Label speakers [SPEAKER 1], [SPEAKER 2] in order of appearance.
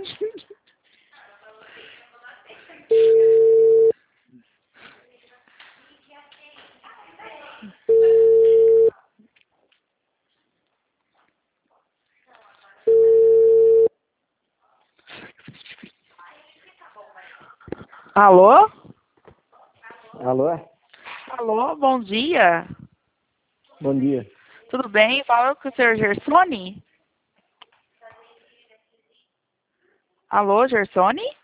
[SPEAKER 1] Alô?
[SPEAKER 2] Alô?
[SPEAKER 1] Alô, bom dia.
[SPEAKER 2] Bom dia.
[SPEAKER 1] Tudo bem? Fala com o senhor Gersoni? Alô, Gersoni?